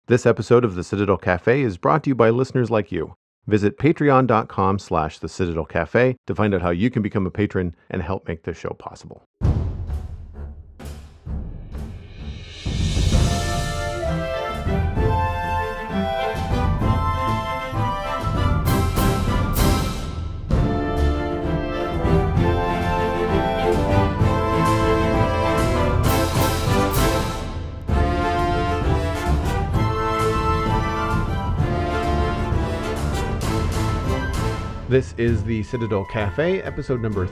This episode of the Citadel Cafe is brought to you by listeners like you. Visit patreon.com/the Citadel Cafe to find out how you can become a patron and help make this show possible. This is the Citadel Cafe, episode number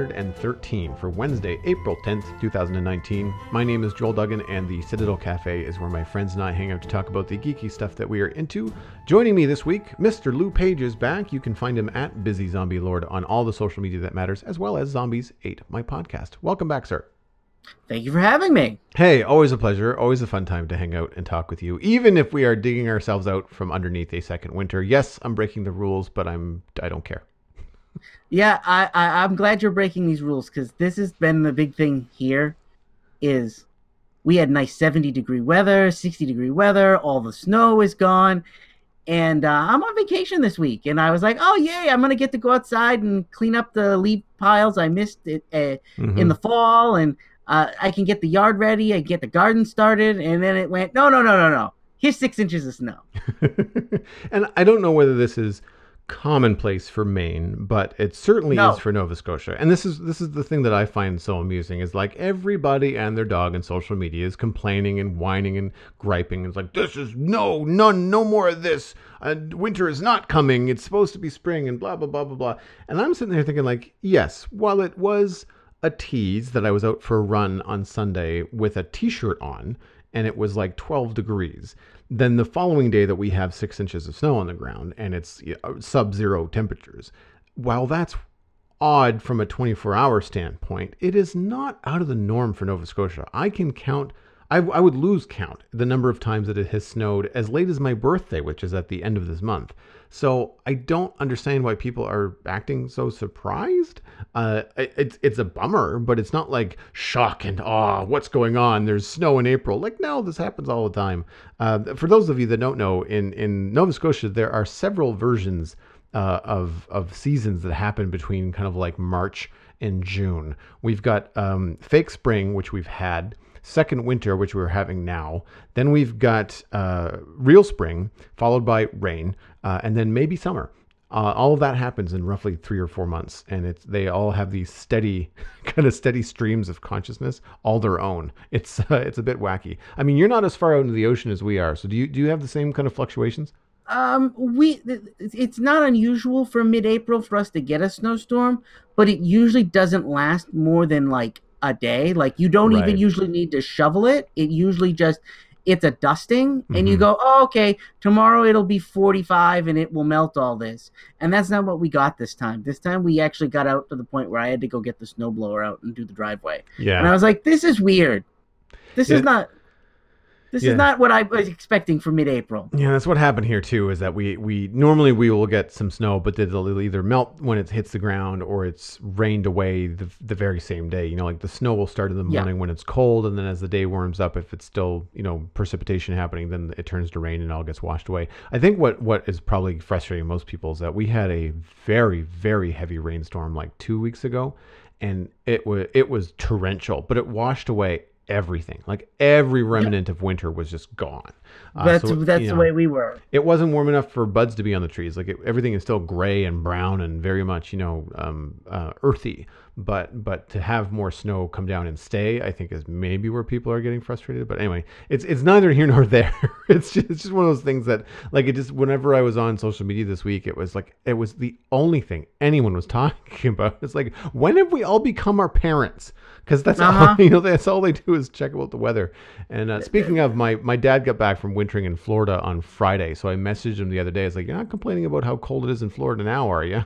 313 for Wednesday, April 10th, 2019. My name is Joel Duggan, and the Citadel Cafe is where my friends and I hang out to talk about the geeky stuff that we are into. Joining me this week, Mr. Lou Page is back. You can find him at Busy Zombie Lord on all the social media that matters, as well as Zombies Ate My Podcast. Welcome back, sir. Thank you for having me. Hey, always a pleasure. Always a fun time to hang out and talk with you, even if we are digging ourselves out from underneath a second winter. Yes, I'm breaking the rules, but I don't care. Yeah, I'm glad you're breaking these rules, because this has been the big thing here. Is we had nice 70-degree weather, 60-degree weather. All the snow is gone, and I'm on vacation this week. And I was like, oh yay, I'm gonna get to go outside and clean up the leaf piles I missed in the fall, and I can get the yard ready, I get the garden started, and then it went, no. Here's 6 inches of snow. And I don't know whether this is commonplace for Maine, but it certainly is for Nova Scotia. And this is the thing that I find so amusing, is like everybody and their dog in social media is complaining and whining and griping. It's like, this is no more of this. Winter is not coming. It's supposed to be spring and blah, blah, blah, blah, blah. And I'm sitting there thinking, like, yes, while it was a tease that I was out for a run on Sunday with a t-shirt on and it was like 12 degrees, then the following day that we have 6 inches of snow on the ground and it's sub-zero temperatures. While that's odd from a 24-hour standpoint, it is not out of the norm for Nova Scotia. I can count, I would lose count the number of times that it has snowed as late as my birthday, which is at the end of this month. So I don't understand why people are acting so surprised. It's a bummer, but it's not like shock and awe. What's going on? There's snow in April. Like, no, this happens all the time. For those of you that don't know, in Nova Scotia, there are several versions of seasons that happen between kind of like March and June. We've got fake spring, which we've had. Second winter, which we're having now. Then we've got real spring, followed by rain, and then maybe summer. All of that happens in roughly 3 or 4 months, and they all have these steady streams of consciousness, all their own. It's a bit wacky. I mean, you're not as far out into the ocean as we are, so do you have the same kind of fluctuations? It's not unusual for mid-April for us to get a snowstorm, but it usually doesn't last more than like a day. Like, you don't even usually need to shovel it. It usually just, it's a dusting, and you go, oh, okay, tomorrow it'll be 45 and it will melt all this. And that's not what we got this time. This time we actually got out to the point where I had to go get the snowblower out and do the driveway. Yeah. And I was like, this is weird. This is not what I was expecting for mid-April. Yeah, that's what happened here too, is that we normally will get some snow, but it'll either melt when it hits the ground or it's rained away the very same day. You know, like the snow will start in the morning when it's cold, and then as the day warms up, if it's still, precipitation happening, then it turns to rain and it all gets washed away. I think what is probably frustrating most people is that we had a very, very heavy rainstorm like 2 weeks ago, and it was torrential, but it washed away everything. Like every remnant of winter was just gone. That's the way we were. It wasn't warm enough for buds to be on the trees. Like everything is still gray and brown and very much earthy. But to have more snow come down and stay, I think is maybe where people are getting frustrated. But anyway, it's neither here nor there. It's just one of those things that, like, it just, whenever I was on social media this week, it was the only thing anyone was talking about. It's like, when have we all become our parents? Because that's all, that's all they do is check about the weather. And speaking of, my dad got back from wintering in Florida on Friday, so I messaged him the other day. I was like, you're not complaining about how cold it is in Florida now, are you?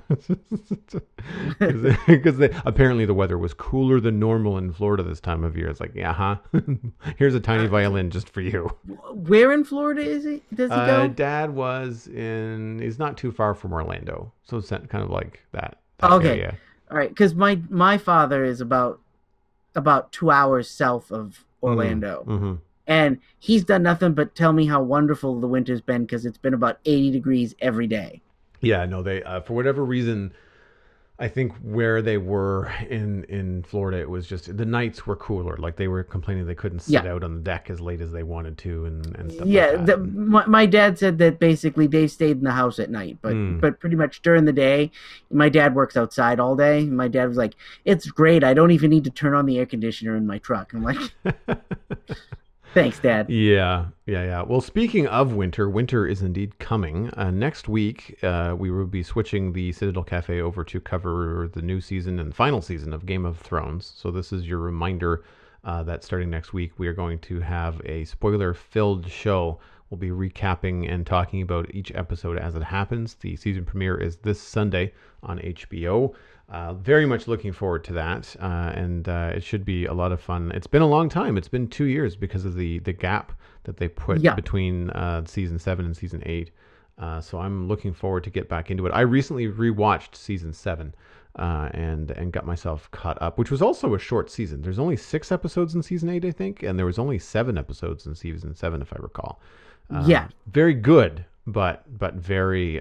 Because apparently the weather was cooler than normal in Florida this time of year. It's like, here's a tiny violin just for you. Where in Florida is he? Does he go? Dad he's not too far from Orlando, so it's kind of like that okay. area. All right, because my father is about 2 hours south of Orlando. and he's done nothing but tell me how wonderful the winter's been because it's been about 80 degrees every day. Yeah, no, they for whatever reason, I think where they were in Florida, it was just the nights were cooler. Like they were complaining they couldn't sit out on the deck as late as they wanted to, and stuff like that. My dad said that basically they stayed in the house at night, but pretty much during the day, my dad works outside all day. My dad was like, "It's great. I don't even need to turn on the air conditioner in my truck." I'm like, thanks, Dad. Yeah. Well, speaking of winter, winter is indeed coming. Next week, we will be switching the Citadel Cafe over to cover the new season and final season of Game of Thrones. So this is your reminder that starting next week, we are going to have a spoiler-filled show. We'll be recapping and talking about each episode as it happens. The season premiere is this Sunday on HBO. Very much looking forward to that, and it should be a lot of fun. It's been a long time. It's been 2 years because of the gap that they put between season 7 and season 8. So I'm looking forward to get back into it. I recently rewatched season 7 and got myself caught up, which was also a short season. There's only 6 episodes in season 8, I think, and there was only 7 episodes in season 7, if I recall. Very good, but very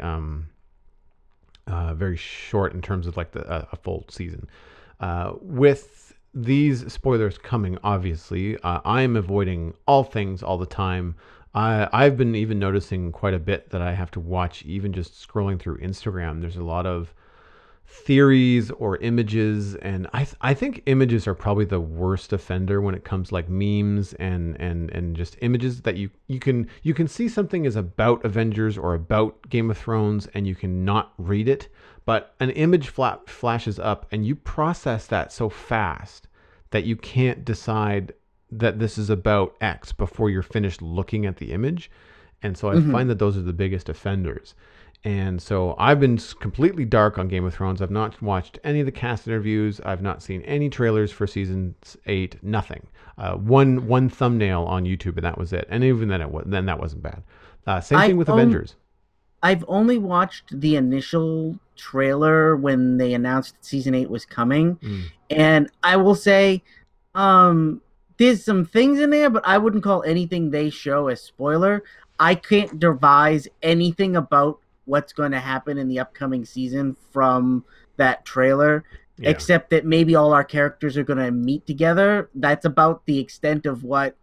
very short in terms of like a full season. With these spoilers coming, obviously, I'm avoiding all things all the time. I've been even noticing quite a bit that I have to watch, even just scrolling through Instagram. There's a lot of theories or images, and I think images are probably the worst offender when it comes to like memes and just images that you can see something is about Avengers or about Game of Thrones and you can not read it, but an image flashes up and you process that so fast that you can't decide that this is about X before you're finished looking at the image. And so I find that those are the biggest offenders. And so I've been completely dark on Game of Thrones. I've not watched any of the cast interviews. I've not seen any trailers for season 8. Nothing. One thumbnail on YouTube, and that was it. And even then, that wasn't bad. Same thing with Avengers. I've only watched the initial trailer when they announced season 8 was coming, and I will say, there's some things in there, but I wouldn't call anything they show a spoiler. I can't devise anything about what's going to happen in the upcoming season from that trailer, except that maybe all our characters are going to meet together. That's about the extent of what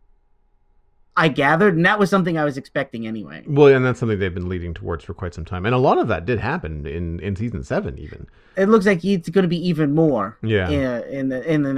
I gathered, and that was something I was expecting anyway. Well, and that's something they've been leading towards for quite some time, and a lot of that did happen in season 7 even. It looks like it's going to be even more in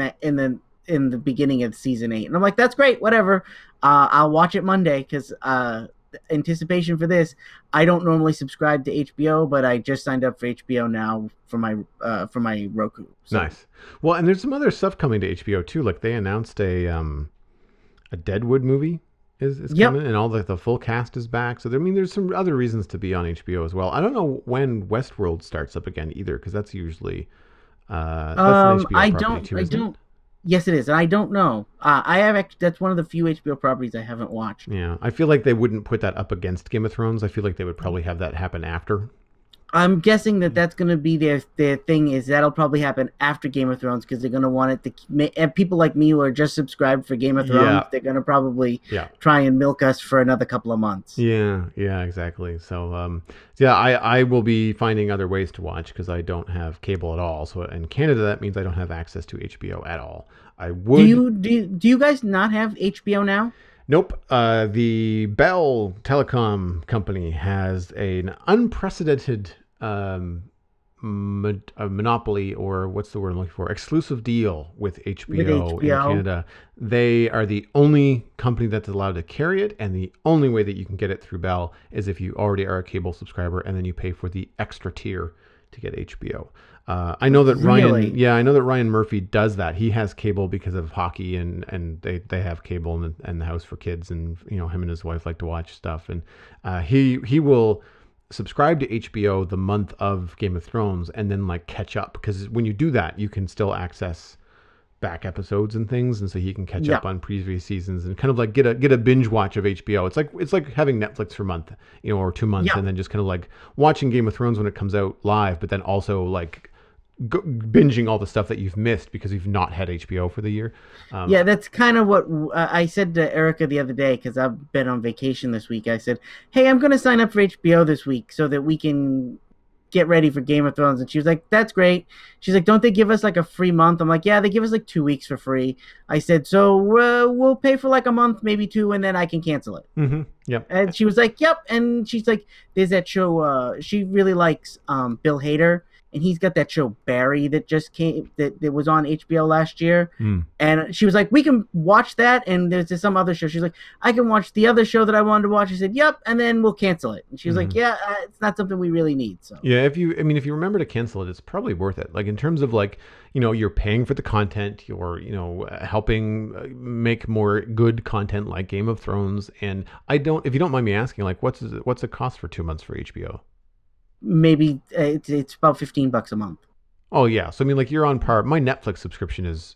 the beginning of season 8. And I'm like, that's great, whatever. I'll watch it Monday because anticipation for this. I don't normally subscribe to HBO, but I just signed up for HBO now for my Roku. So. Nice. Well, and there's some other stuff coming to HBO too. Like they announced a Deadwood movie is coming, and all the full cast is back. So there's some other reasons to be on HBO as well. I don't know when Westworld starts up again either, because that's usually that's an HBO property too, isn't it? Yes, it is, and I don't know. That's one of the few HBO properties I haven't watched. Yeah, I feel like they wouldn't put that up against Game of Thrones. I feel like they would probably have that happen after. I'm guessing that's going to be their thing. Is that'll probably happen after Game of Thrones because they're going to want it to. And people like me who are just subscribed for Game of Thrones, they're going to probably try and milk us for another couple of months. Yeah, exactly. So, I will be finding other ways to watch because I don't have cable at all. So in Canada, that means I don't have access to HBO at all. I would. Do you guys not have HBO now? Nope. The Bell Telecom company has an unprecedented monopoly, or what's the word I'm looking for? Exclusive deal with HBO in Canada. They are the only company that's allowed to carry it, and the only way that you can get it through Bell is if you already are a cable subscriber, and then you pay for the extra tier to get HBO. I know that Ryan Murphy does that. He has cable because of hockey, and they have cable in the house for kids, and him and his wife like to watch stuff, and he will subscribe to HBO the month of Game of Thrones and then like catch up, because when you do that you can still access back episodes and things, and so he can catch up on previous seasons and kind of like get a binge watch of HBO. It's like having Netflix for a month, or 2 months, and then just kind of like watching Game of Thrones when it comes out live, but then also like binging all the stuff that you've missed because you've not had HBO for the year. Yeah, that's kind of what I said to Erica the other day because I've been on vacation this week. I said, "Hey, I'm going to sign up for HBO this week so that we can get ready for Game of Thrones." And she was like, "That's great." She's like, "Don't they give us like a free month?" I'm like, "Yeah, they give us like 2 weeks for free." I said, "So we'll pay for like a month, maybe two, and then I can cancel it." Mm-hmm. Yep. And she was like, "Yep." And she's like, "There's that show." She really likes Bill Hader, and he's got that show Barry that just came that was on HBO last year. And she was like, "We can watch that." And there's some other show. She's like, "I can watch the other show that I wanted to watch." I said, "Yep," and then we'll cancel it. And she was like, "Yeah, it's not something we really need." So yeah, if you remember to cancel it, it's probably worth it. Like in terms of like, you're paying for the content, you're helping make more good content like Game of Thrones. And if you don't mind me asking, like what's the cost for 2 months for HBO? Maybe it's about $15 a month. Oh yeah, so I mean, like you're on par. My Netflix subscription is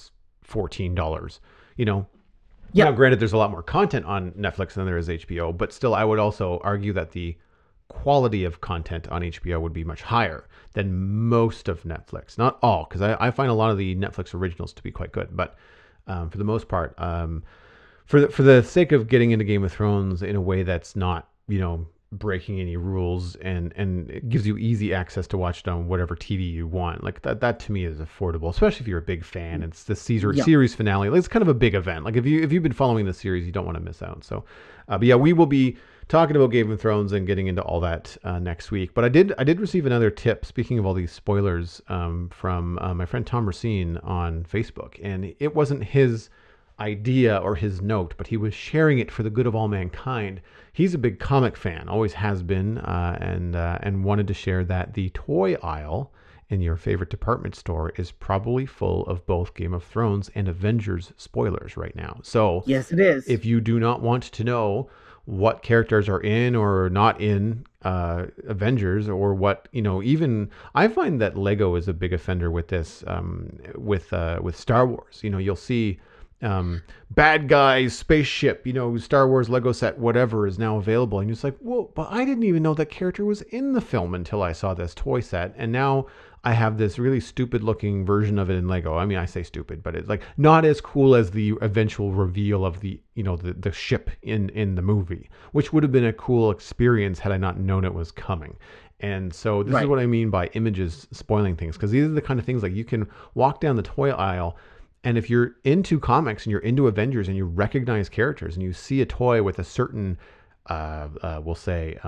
$14. Yeah. Now, granted, there's a lot more content on Netflix than there is HBO, but still, I would also argue that the quality of content on HBO would be much higher than most of Netflix. Not all, because I find a lot of the Netflix originals to be quite good, but for the most part, for the sake of getting into Game of Thrones in a way that's not breaking any rules and it gives you easy access to watch it on whatever TV you want. Like that to me is affordable, especially if you're a big fan. It's the series finale. Like, it's kind of a big event. Like if you've been following the series, you don't want to miss out. So, but yeah, we will be talking about Game of Thrones and getting into all that next week. But I did receive another tip. Speaking of all these spoilers, from my friend Tom Racine on Facebook, and it wasn't his idea or his note, but he was sharing it for the good of all mankind. He's a big comic fan, always has been, and wanted to share that the toy aisle in your favorite department store is probably full of both Game of Thrones and Avengers spoilers right now. So yes, it is. If you do not want to know what characters are in or not in Avengers, or what, even I find that Lego is a big offender with this, with Star Wars. You'll see bad guys, spaceship, Star Wars Lego set, whatever is now available. And it's like, whoa, but I didn't even know that character was in the film until I saw this toy set. And now I have this really stupid looking version of it in Lego. I mean, I say stupid, but it's like not as cool as the eventual reveal of the, the ship in the movie, which would have been a cool experience had I not known it was coming. And so this is what I mean by images spoiling things, because these are the kind of things like you can walk down the toy aisle, and if you're into comics and you're into Avengers and you recognize characters and you see a toy with a certain, we'll say,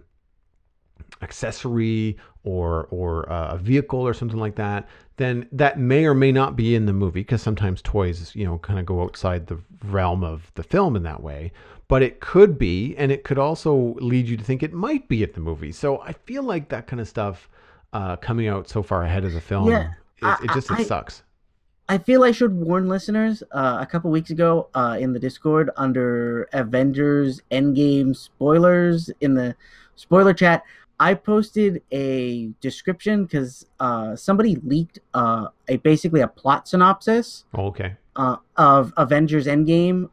accessory or a vehicle or something like that, then that may or may not be in the movie, because sometimes toys, kind of go outside the realm of the film in that way. But it could be, and it could also lead you to think it might be at the movie. So I feel like that kind of stuff coming out so far ahead of the film, it sucks. I feel I should warn listeners. A couple weeks ago, in the Discord under Avengers Endgame spoilers in the spoiler chat, I posted a description because somebody leaked basically a plot synopsis. Okay. Of Avengers Endgame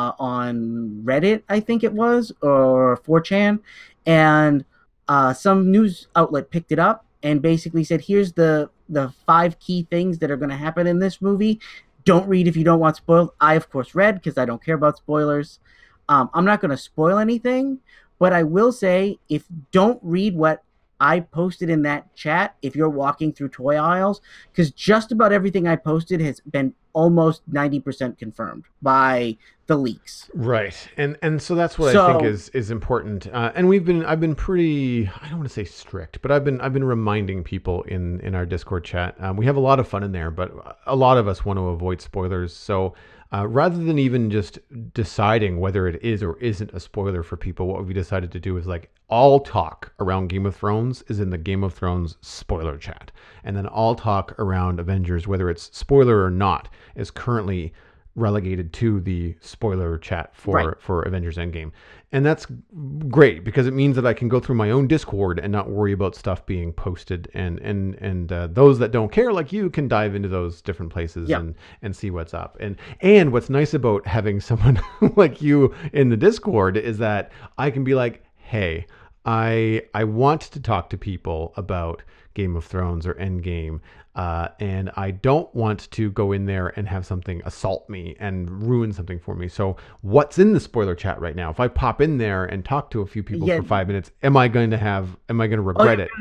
on Reddit, I think it was, or 4chan, and some news outlet picked it up and basically said, "Here's the 5 key things that are going to happen in this movie. Don't read if you don't want spoiled." I, of course, read because I don't care about spoilers. I'm not going to spoil anything, but I will say, if don't read what I posted in that chat if you're walking through toy aisles, because just about everything I posted has been almost 90% confirmed by the leaks. Right. And so that's what I think is important. And I've been pretty, I don't want to say strict, but I've been reminding people in our Discord chat. We have a lot of fun in there, but a lot of us want to avoid spoilers. So rather than even just deciding whether it is or isn't a spoiler for people, what we decided to do is like all talk around Game of Thrones is in the Game of Thrones spoiler chat. And then all talk around Avengers, whether it's spoiler or not, is currently relegated to the spoiler chat for Avengers Endgame. And that's great because it means that I can go through my own Discord and not worry about stuff being posted, and those that don't care like you can dive into those different places and see what's up. And what's nice about having someone like you in the Discord is that I can be like, hey, I want to talk to people about Game of Thrones or Endgame. And I don't want to go in there and have something assault me and ruin something for me. So what's in the spoiler chat right now? If I pop in there and talk to a few people for 5 minutes, am I going to regret it?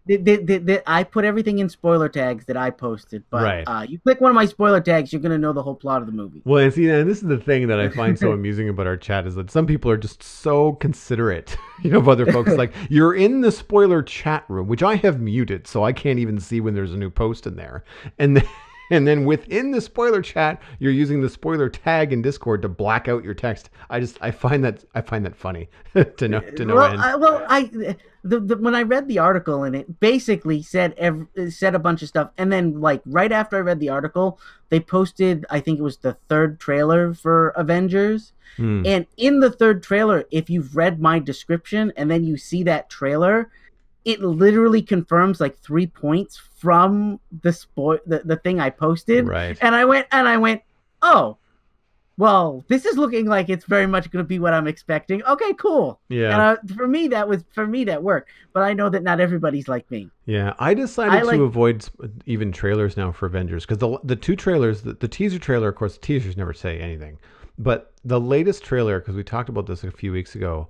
I put everything in spoiler tags that I posted, but right. You click one of my spoiler tags, you're going to know the whole plot of the movie. Well, and see, and this is the thing that I find so amusing about our chat is that some people are just so considerate, of other folks. Like, you're in the spoiler chat room, which I have muted, so I can't even see when there's a new post in there. And then within the spoiler chat, you're using the spoiler tag in Discord to black out your text. I find that funny to no end. When I read the article, and it basically said a bunch of stuff, and then like right after I read the article, they posted, I think it was the third trailer for Avengers. And in the third trailer, if you've read my description and then you see that trailer, it literally confirms like 3 points from the thing I posted. Right. And I went, oh, well, this is looking like it's very much going to be what I'm expecting. Okay, cool. Yeah. And for me, that worked. But I know that not everybody's like me. Yeah, I decided to avoid even trailers now for Avengers because the two trailers, the teaser trailer, of course, the teasers never say anything. But the latest trailer, because we talked about this a few weeks ago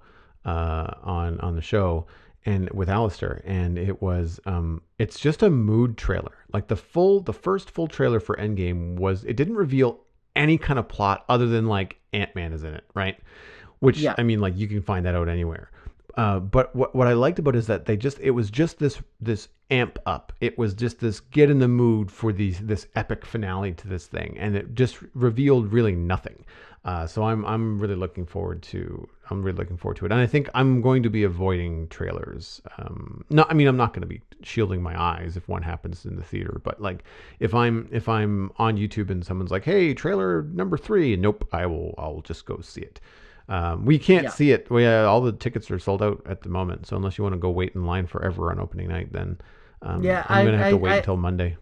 on the show and with Alistair, and it was it's just a mood trailer. Like the first full trailer for Endgame it didn't reveal any kind of plot other than like Ant-Man is in it, right? Which, I mean, like you can find that out anywhere. But what I liked about it is that it was just this amp up. It was just this get in the mood for this epic finale to this thing, and it just revealed really nothing. So I'm really looking forward to it, and I think I'm going to be avoiding trailers. No, I mean I'm not going to be shielding my eyes if one happens in the theater, but like if I'm on YouTube and someone's like, "Hey, trailer number 3," nope, I'll just go see it. We can't see it. All the tickets are sold out at the moment, so unless you want to go wait in line forever on opening night, then I'm going to have to wait until Monday.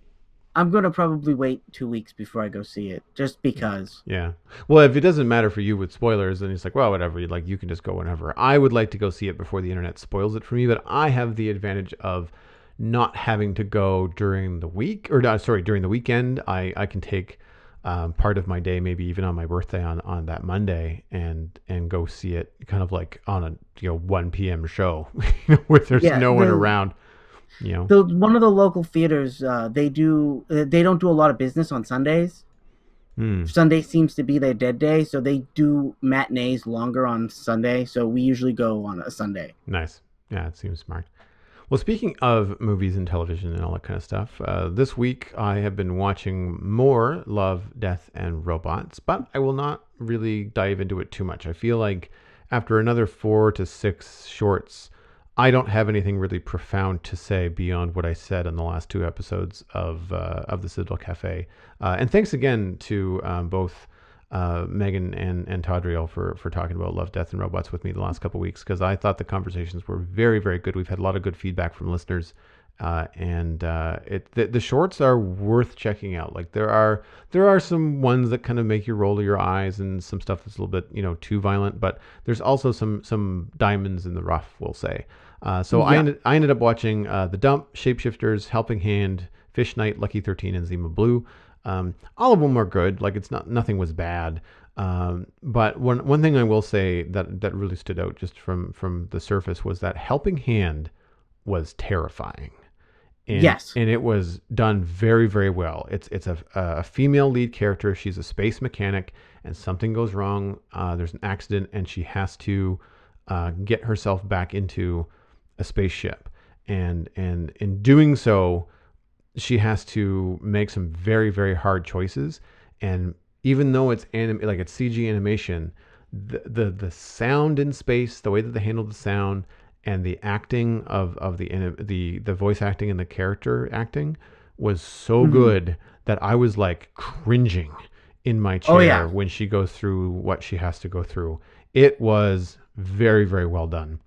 I'm going to probably wait 2 weeks before I go see it, just because. Yeah. Well, if it doesn't matter for you with spoilers, then it's like, well, whatever. You can just go whenever. I would like to go see it before the internet spoils it for me, but I have the advantage of not having to go during the week, during the weekend. I can take part of my day, maybe even on my birthday on that Monday, and go see it kind of like on a 1 p.m. show where there's no one around. One of the local theaters, they don't do a lot of business on Sundays. Sunday seems to be their dead day, so they do matinees longer on Sunday. So we usually go on a Sunday. Nice. Yeah, it seems smart. Well, speaking of movies and television and all that kind of stuff, this week I have been watching more Love, Death, and Robots, but I will not really dive into it too much. I feel like after another 4 to 6 shorts, I don't have anything really profound to say beyond what I said in the last 2 episodes of the Citadel Cafe. And thanks again to both Megan and Tadriel for talking about Love, Death, and Robots with me the last couple of weeks, because I thought the conversations were very, very good. We've had a lot of good feedback from listeners, and the shorts are worth checking out. Like there are some ones that kind of make you roll your eyes, and some stuff that's a little bit too violent, but there's also some diamonds in the rough, we'll say. So I ended up watching The Dump, Shapeshifters, Helping Hand, Fish Night, Lucky 13, and Zima Blue. All of them were good. Like nothing was bad. But one thing I will say that really stood out just from the surface was that Helping Hand was terrifying. And it was done very, very well. It's a female lead character. She's a space mechanic, and something goes wrong. There's an accident, and she has to get herself back into a spaceship. And in doing so, she has to make some very, very hard choices. And even though it's it's CG animation, the sound in space, the way that they handled the sound, and the acting of the voice acting and the character acting was so good that I was like cringing in my chair when she goes through what she has to go through. It was very, very well done.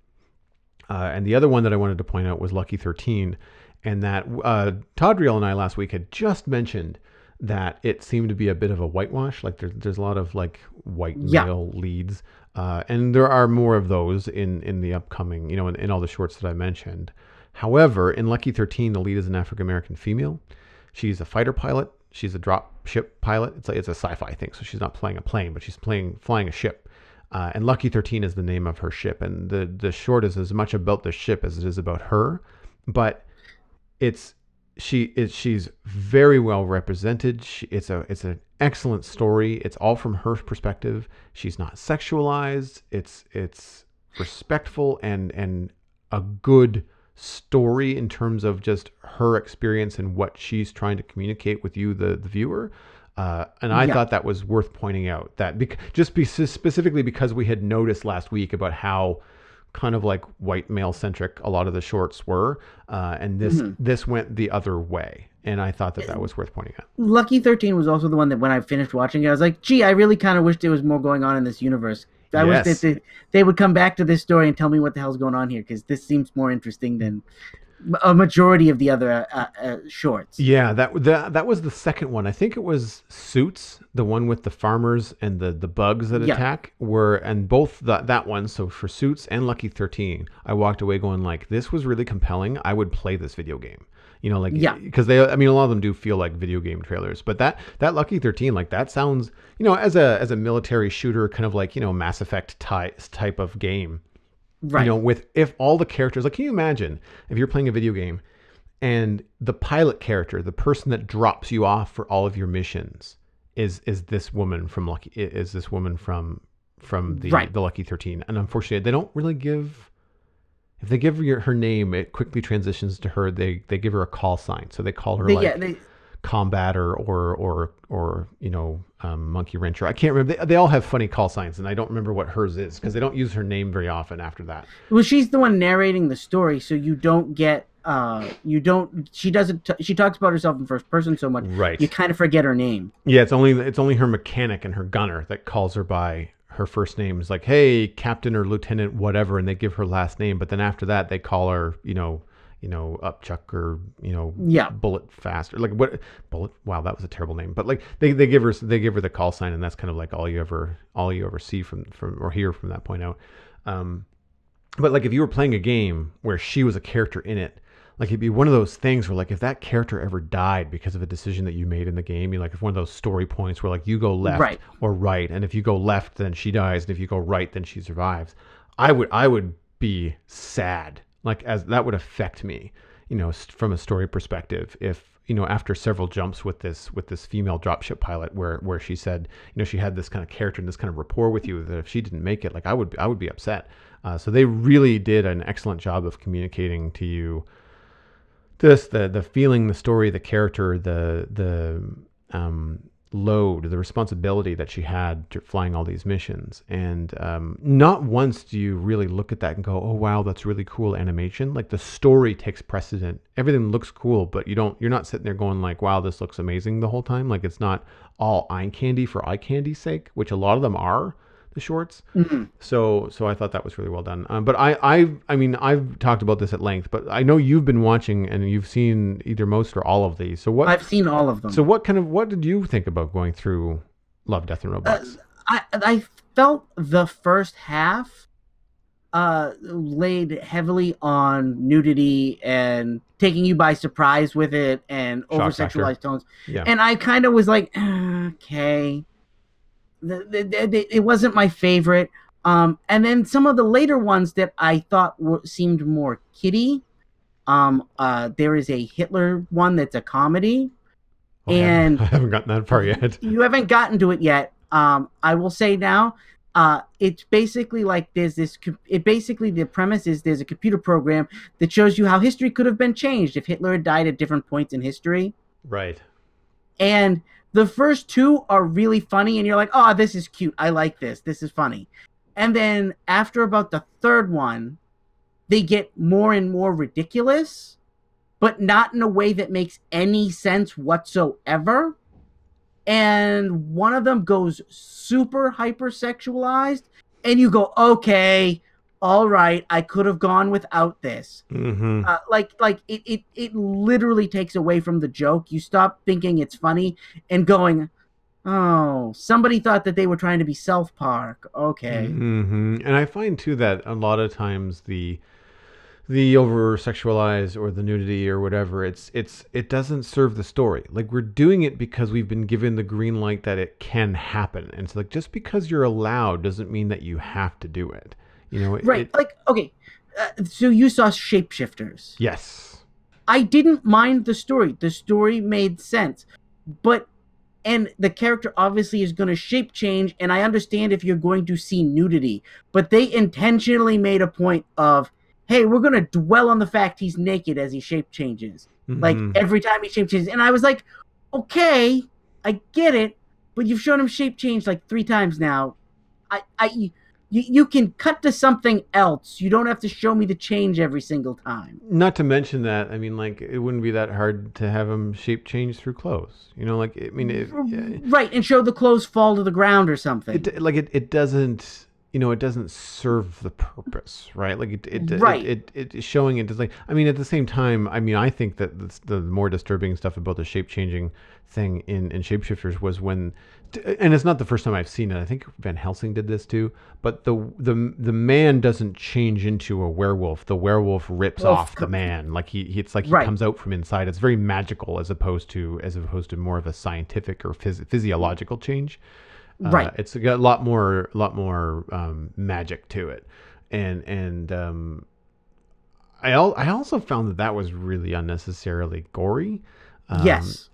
And the other one that I wanted to point out was Lucky 13, and that Tadriel and I last week had just mentioned that it seemed to be a bit of a whitewash. Like there's a lot of like white male leads, and there are more of those in the upcoming, in all the shorts that I mentioned. However, in Lucky 13, the lead is an African American female. She's a fighter pilot. She's a drop ship pilot. It's a sci-fi thing, so she's not flying a plane, but she's flying a ship. And Lucky 13 is the name of her ship, and the short is as much about the ship as it is about her. But she's very well represented. It's an excellent story. It's all from her perspective. She's not sexualized. It's respectful and a good story in terms of just her experience and what she's trying to communicate with you, the viewer. And I thought that was worth pointing out, that specifically because we had noticed last week about how kind of like white male centric a lot of the shorts were, and this went the other way, and I thought that was worth pointing out. Lucky 13 was also the one that when I finished watching it, I was like, gee, I really kind of wish there was more going on in this universe. I wish that they would come back to this story and tell me what the hell's going on here, because this seems more interesting than a majority of the other shorts. Yeah, that was the second one. I think it was Suits, the one with the farmers and the bugs that attack, and both that one. So for Suits and Lucky 13, I walked away going like, this was really compelling. I would play this video game. Because a lot of them do feel like video game trailers, but that Lucky 13, like that sounds, as a military shooter, kind of like, Mass Effect type of game. Right. If all the characters, like, can you imagine if you're playing a video game and the pilot character, the person that drops you off for all of your missions is this woman from the Lucky 13. And unfortunately, they don't really if they give her name, it quickly transitions to her. They give her a call sign. So they call her Combat or Monkey Wrencher. I can't remember. They all have funny call signs, and I don't remember what hers is because they don't use her name very often after that. Well, she's the one narrating the story, so you don't get she talks about herself in first person so much. Right. You kind of forget her name. Yeah, it's only her mechanic and her gunner that calls her by her first name. Is like, hey, Captain or Lieutenant, whatever, and they give her last name. But then after that, they call her, Upchuck or Bullet Fast, or like what Bullet. Wow, that was a terrible name. But like they give her the call sign, and that's kind of like all you ever see from or hear from that point out. But like if you were playing a game where she was a character in it, like it'd be one of those things where like if that character ever died because of a decision that you made in the game, it's one of those story points where like you go left or right, and if you go left then she dies, and if you go right then she survives. I would be sad. Like, as that would affect me, from a story perspective, if, after several jumps with this female dropship pilot where she said, she had this kind of character and this kind of rapport with you, that if she didn't make it, like I would be upset. So they really did an excellent job of communicating to you the feeling, the story, the character, the load, the responsibility that she had to flying all these missions. And not once do you really look at that and go, oh wow, that's really cool animation. Like the story takes precedent. Everything looks cool, but you're not sitting there going like, wow, this looks amazing the whole time. Like it's not all eye candy for eye candy's sake, which a lot of them are, the shorts. Mm-hmm. So I thought that was really well done. But I've talked about this at length, but I know you've been watching and you've seen either most or all of these. So I've seen all of them. So what did you think about going through Love, Death and Robots? I felt the first half laid heavily on nudity and taking you by surprise with it and over sexualized tones. Yeah. And I kind of was like, okay. It wasn't my favorite. And then some of the later ones that I thought seemed more kiddie. There is a Hitler one that's a comedy. And I haven't gotten that far yet. You haven't gotten to it yet. I will say now, it's basically like the premise is there's a computer program that shows you how history could have been changed if Hitler had died at different points in history. Right. And the first two are really funny, and you're like, oh, this is cute. I like this. This is funny. And then after about the third one, they get more and more ridiculous, but not in a way that makes any sense whatsoever. And one of them goes super hypersexualized, and you go, okay, all right, I could have gone without this. Mm-hmm. It literally takes away from the joke. You stop thinking it's funny and going, oh, somebody thought that they were trying to be South Park. Okay. Mm-hmm. And I find too that a lot of times the over sexualized or the nudity or whatever. It doesn't serve the story. Like, we're doing it because we've been given the green light that it can happen. And it's like, just because you're allowed doesn't mean that you have to do it. You know, right? Like, okay, so you saw Shapeshifters. Yes. I didn't mind the story. The story made sense, but and the character obviously is going to shape change, and I understand if you're going to see nudity, but they intentionally made a point of, hey, we're going to dwell on the fact he's naked as he shape changes. Mm-hmm. Like, every time he shape changes. And I was like, okay, I get it, but you've shown him shape change like 3 times now. You can cut to something else. You don't have to show me the change every single time. Not to mention that, I mean, like, it wouldn't be that hard to have him shape change through clothes. You know, like, I mean... right, and show the clothes fall to the ground or something. It doesn't... You know, it doesn't serve the purpose, right? Like, it showing it is like... I mean, at the same time, I mean, I think that the more disturbing stuff about the shape-changing thing in Shapeshifters was when... And it's not the first time I've seen it. I think Van Helsing did this too. But the man doesn't change into a werewolf. The werewolf rips off the man. Like it's like he comes out from inside. It's very magical as opposed to more of a scientific or physiological change. Right. It's got a lot more magic to it, and I also found that was really unnecessarily gory. Yes.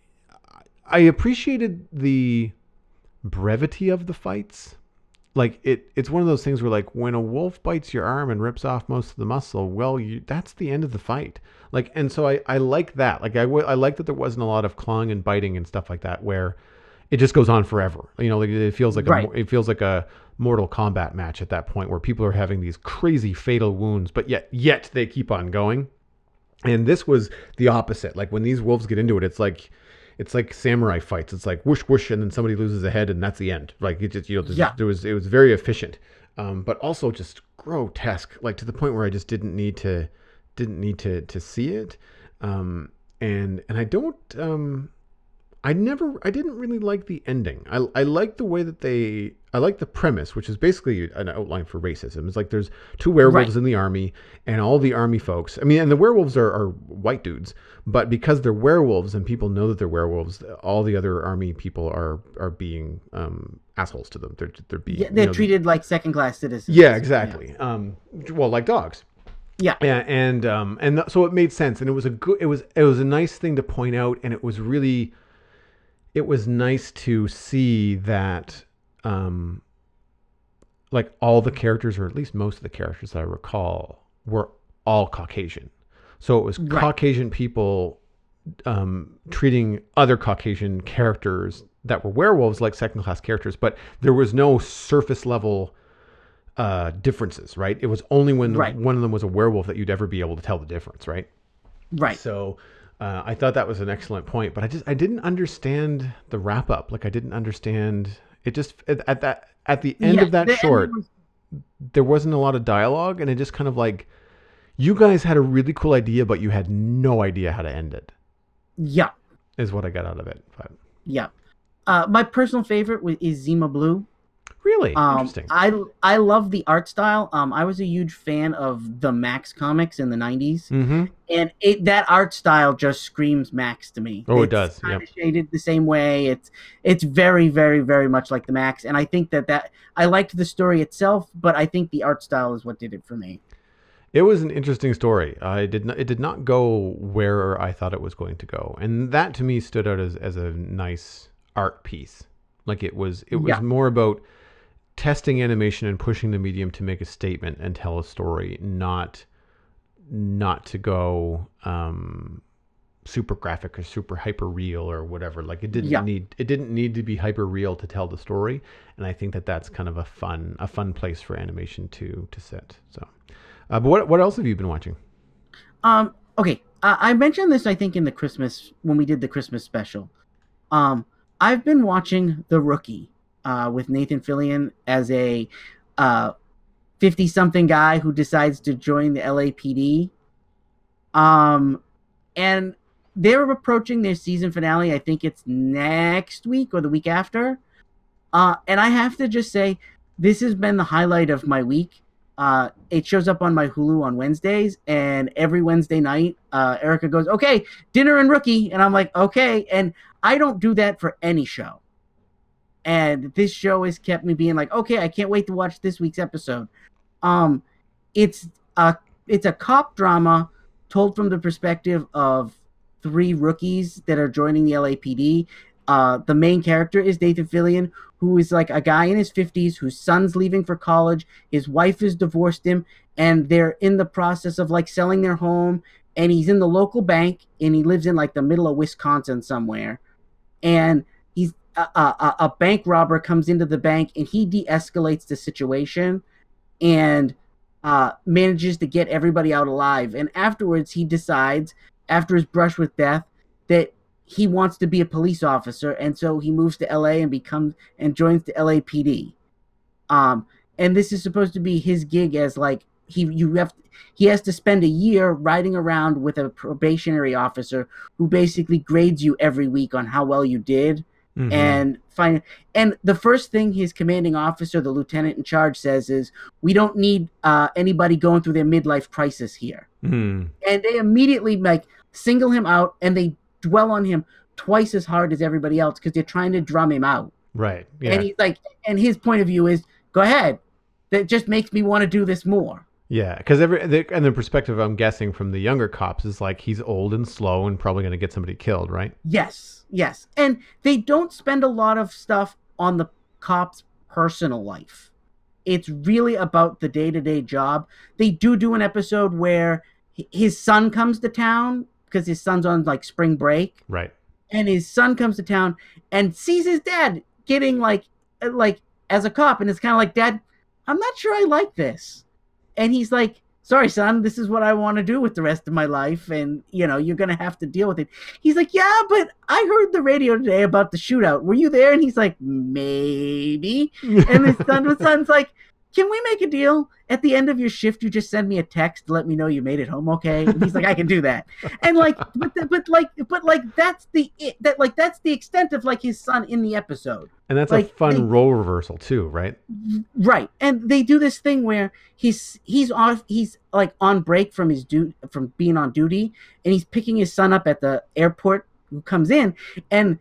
I appreciated the brevity of the fights. Like, it's one of those things where, like, when a wolf bites your arm and rips off most of the muscle, well, that's the end of the fight. Like, and so I like that. Like, I like that there wasn't a lot of clawing and biting and stuff like that, where it just goes on forever. You know, like, it feels like a Mortal Kombat match at that point, where people are having these crazy fatal wounds, but yet they keep on going. And this was the opposite. Like, when these wolves get into it, it's like samurai fights. It's like whoosh whoosh, and then somebody loses a head, and that's the end. Like, it just, you know, it was very efficient, but also just grotesque. Like, to the point where I just didn't need to see it, and I don't. I didn't really like the ending. I like the way that I like the premise, which is basically an outline for racism. It's like there's 2 werewolves in the army, and all the army folks, I mean, and the werewolves are white dudes, but because they're werewolves and people know that they're werewolves, all the other army people are being assholes to them. They're being they're treated like second-class citizens. Yeah, exactly. Yeah. Well, like dogs. Yeah. And so it made sense, and it was a nice thing to point out, and it was nice to see that, like, all the characters, or at least most of the characters that I recall, were all Caucasian. So it was Caucasian people treating other Caucasian characters that were werewolves like second-class characters, but there was no surface level differences, right? It was only when one of them was a werewolf that you'd ever be able to tell the difference, right? Right. So... I thought that was an excellent point, but I didn't understand the wrap up. Like, I didn't understand it. Just at the end of that short, there wasn't a lot of dialogue, and it just kind of like, you guys had a really cool idea, but you had no idea how to end it. Yeah, is what I got out of it. But. Yeah, my personal favorite is Zima Blue. Really interesting. I love the art style. I was a huge fan of the Max comics in the 90s, and that art style just screams Max to me. Oh, it does. Kind of shaded the same way. It's very, very, very much like the Max, and I think that I liked the story itself, but I think the art style is what did it for me. It was an interesting story. It did not go where I thought it was going to go, and that to me stood out as a nice art piece. Like, it was more about testing animation and pushing the medium to make a statement and tell a story, not to go super graphic or super hyper real or whatever. Like, it didn't need to be hyper real to tell the story, and I think that's kind of a fun place for animation to sit. So, but what else have you been watching? Okay, I mentioned this, I think, in the Christmas, when we did the Christmas special. I've been watching The Rookie. With Nathan Fillion as a 50-something guy who decides to join the LAPD. And they're approaching their season finale. I think it's next week or the week after. And I have to just say, this has been the highlight of my week. It shows up on my Hulu on Wednesdays, and every Wednesday night, Erica goes, "Okay, dinner and Rookie," and I'm like, "Okay," and I don't do that for any show. And this show has kept me being like, "Okay, I can't wait to watch this week's episode." Um, it's a it's a cop drama told from the perspective of three rookies that are joining the LAPD. The main character is Nathan Fillion, who is like a guy in his 50s whose son's leaving for college. His wife has divorced him, and they're in the process of like selling their home. And he's in the local bank, and he lives in like the middle of Wisconsin somewhere. And he's a bank robber comes into the bank, and he de-escalates the situation and manages to get everybody out alive. And afterwards, he decides, after his brush with death, that he wants to be a police officer, and so he moves to LA and joins the LAPD. And this is supposed to be his gig as like he has to spend a year riding around with a probationary officer who basically grades you every week on how well you did. Mm-hmm. And the first thing his commanding officer, the lieutenant in charge, says is, "We don't need anybody going through their midlife crisis here." And they immediately like single him out, and they dwell on him twice as hard as everybody else because they're trying to drum him out. Right. Yeah. And he's like, and his point of view is, "Go ahead. That just makes me want to do this more." Yeah, because and the perspective, I'm guessing, from the younger cops is like he's old and slow and probably going to get somebody killed, right? Yes. And they don't spend a lot of stuff on the cop's personal life. It's really about the day-to-day job. They do an episode where his son comes to town because his son's on like spring break. Right. And his son comes to town and sees his dad getting like as a cop, and it's kind of like, "Dad, I'm not sure I like this." And he's like, "Sorry, son, this is what I want to do with the rest of my life. And, you're going to have to deal with it." He's like, "Yeah, but I heard the radio today about the shootout. Were you there?" And he's like, "Maybe." And his son's like, "Can we make a deal? At the end of your shift, you just send me a text to let me know you made it home okay?" And he's like, "I can do that." And like, that's the extent of like his son in the episode. And that's like, a fun role reversal too, right? Right. And they do this thing where he's like on break from from being on duty, and he's picking his son up at the airport who comes in, and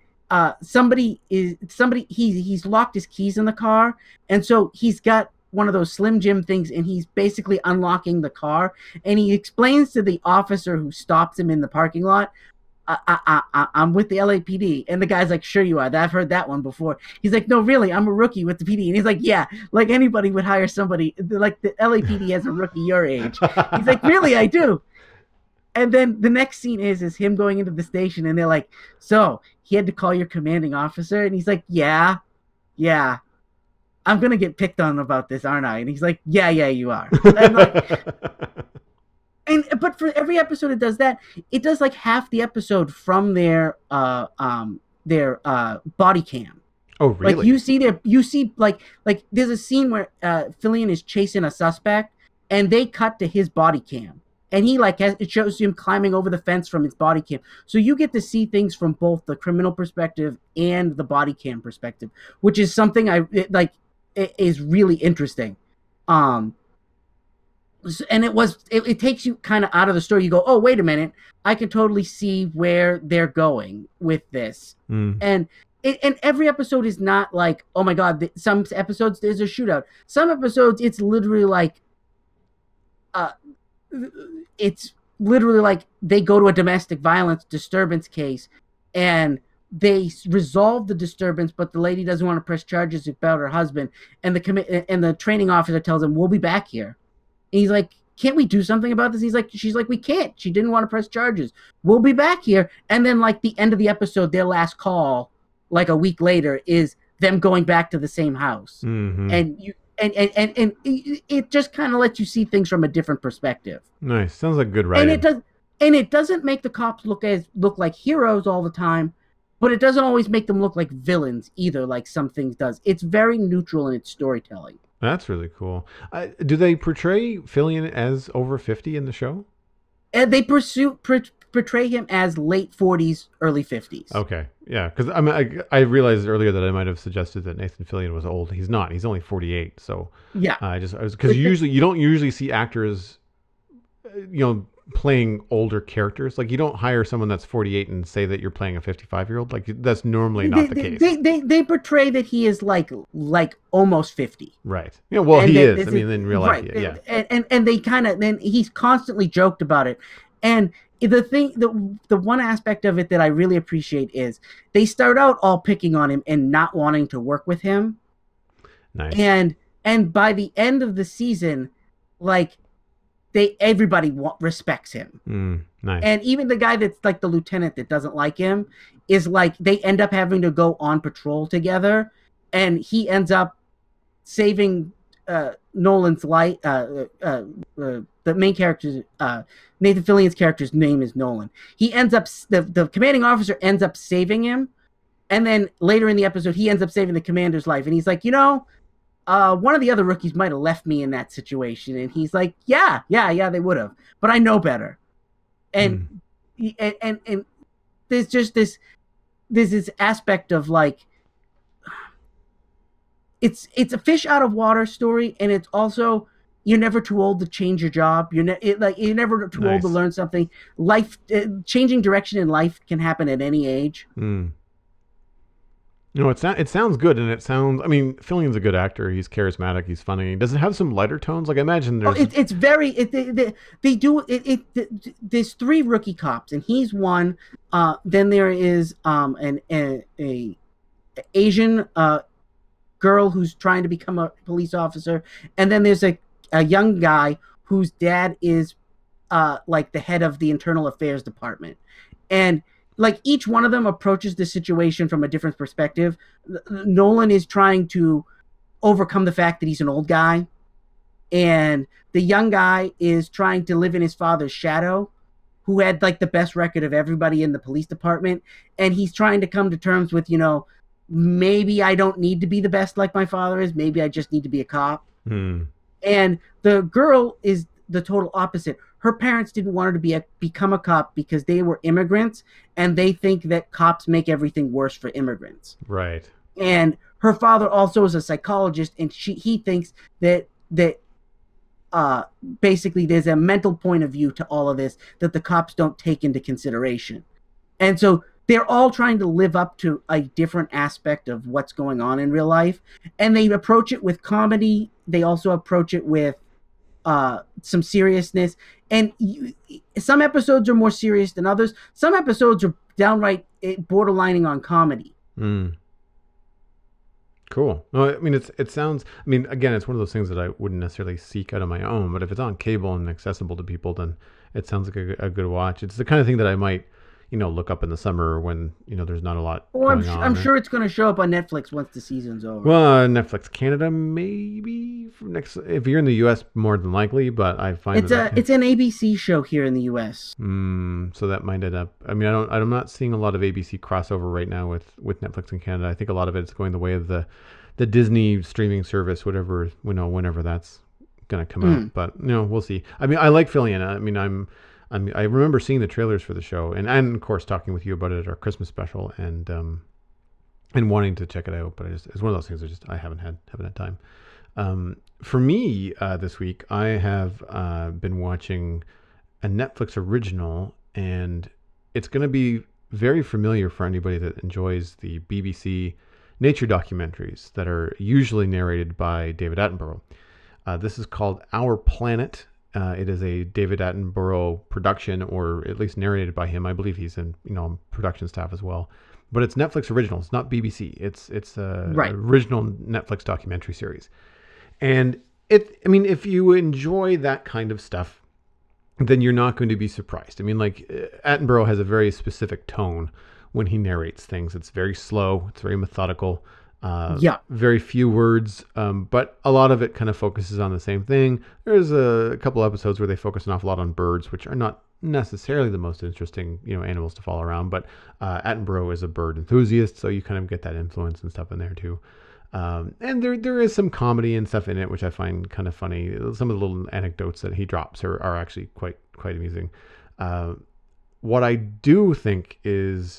he's locked his keys in the car, and so he's got one of those Slim Jim things, and he's basically unlocking the car, and he explains to the officer who stops him in the parking lot, "I'm with the LAPD." And the guy's like, "Sure you are. I've heard that one before." He's like, "No, really, I'm a rookie with the PD." And he's like, "Yeah, like anybody would hire somebody, like the LAPD has a rookie your age." He's like, "Really, I do." And then the next scene is him going into the station, and they're like, "So he had to call your commanding officer?" And he's like, Yeah. "I'm going to get picked on about this, aren't I?" And he's like, Yeah, you are." And like, but for every episode it does that. It does like half the episode from their body cam. Oh, really? Like you see like there's a scene where Fillion is chasing a suspect, and they cut to his body cam. And he it shows him climbing over the fence from his body cam. So you get to see things from both the criminal perspective and the body cam perspective, which is something it is really interesting. And it takes you kind of out of the story. You go, "Oh, wait a minute, I can totally see where they're going with this." And every episode is not like, "Oh my God," some episodes there's a shootout. Some episodes it's literally like they go to a domestic violence disturbance case, and they resolve the disturbance, but the lady doesn't want to press charges about her husband, and the training officer tells him, "We'll be back here." And he's like, "Can't we do something about this?" She's like, "We can't. She didn't want to press charges. We'll be back here." And then like the end of the episode, their last call, like a week later, is them going back to the same house. Mm-hmm. And it just kind of lets you see things from a different perspective. Nice. Sounds like good writing. And it doesn't make the cops look like heroes all the time, but it doesn't always make them look like villains either, like some things does. It's very neutral in its storytelling. That's really cool. Do they portray Fillion as over 50 in the show? And they portray him as late 40s, early 50s. Okay. Yeah, because I realized earlier that I might have suggested that Nathan Fillion was old. He's not. He's only 48. So Yeah, I was because you don't usually see actors, playing older characters. Like you don't hire someone that's 48 and say that you're playing a 55-year-old. Like that's normally not the case. They portray that he is like almost 50. Right. Yeah. Well, and he is. I mean, in real life, right. Yeah. And they kind of then he's constantly joked about it, and the one aspect of it that I really appreciate is they start out all picking on him and not wanting to work with him. Nice. And by the end of the season, like everybody respects him. Nice. And even the guy that's like the lieutenant that doesn't like him is like they end up having to go on patrol together, and he ends up saving Nolan's life. The main character, Nathan Fillion's character's name is Nolan. He ends up the commanding officer ends up saving him, and then later in the episode, he ends up saving the commander's life. And he's like, one of the other rookies might have left me in that situation. And he's like, yeah, they would have, but I know better. And and there's just this aspect of like it's a fish out of water story, and it's also you're never too old to change your job. You're never too old to learn something. Life changing direction in life can happen at any age. It sounds good, and I mean, Fillion's a good actor. He's charismatic. He's funny. Does it have some lighter tones? Like I imagine there's. It's very. They do it. There's 3 rookie cops, and he's one. Then there is a Asian girl who's trying to become a police officer, and then there's a young guy whose dad is like the head of the internal affairs department, and like each one of them approaches the situation from a different perspective. Nolan is trying to overcome the fact that he's an old guy, and the young guy is trying to live in his father's shadow, who had like the best record of everybody in the police department, and he's trying to come to terms with, maybe I don't need to be the best like my father is. Maybe I just need to be a cop. And the girl is the total opposite. Her parents didn't want her to become a cop because they were immigrants, and they think that cops make everything worse for immigrants. Right. And her father also is a psychologist, and he thinks that basically there's a mental point of view to all of this that the cops don't take into consideration. And so they're all trying to live up to a different aspect of what's going on in real life. And they approach it with comedy. They also approach it with some seriousness. And some episodes are more serious than others. Some episodes are downright borderlining on comedy. Cool. No, I mean, it sounds, I mean, again, it's one of those things that I wouldn't necessarily seek out on my own, but if it's on cable and accessible to people, then it sounds like a good watch. It's the kind of thing that I might, look up in the summer when, there's not a lot going on. I'm sure it's going to show up on Netflix once the season's over. Well, Netflix Canada, maybe if you're in the U.S., more than likely, but I find it's an ABC show here in the U.S. So that might end up, I mean, I'm not seeing a lot of ABC crossover right now with Netflix in Canada. I think a lot of it's going the way of the Disney streaming service, whatever, whenever that's going to come out, but we'll see. I mean, I like Fillion. I mean, I remember seeing the trailers for the show, and of course talking with you about it at our Christmas special, and wanting to check it out. But it's one of those things I haven't had time. For me, this week I have been watching a Netflix original, and it's going to be very familiar for anybody that enjoys the BBC nature documentaries that are usually narrated by David Attenborough. This is called Our Planet. It is a David Attenborough production, or at least narrated by him. I believe he's in, production staff as well. But it's Netflix original. It's not BBC. It's original Netflix documentary series. And if you enjoy that kind of stuff, then you're not going to be surprised. I mean, like, Attenborough has a very specific tone when he narrates things. It's very slow. It's very methodical. Very few words, but a lot of it kind of focuses on the same thing. There's a couple episodes where they focus an awful lot on birds, which are not necessarily the most interesting, animals to follow around. But Attenborough is a bird enthusiast, so you kind of get that influence and stuff in there too. And there is some comedy and stuff in it, which I find kind of funny. Some of the little anecdotes that he drops are actually quite amusing. What I do think is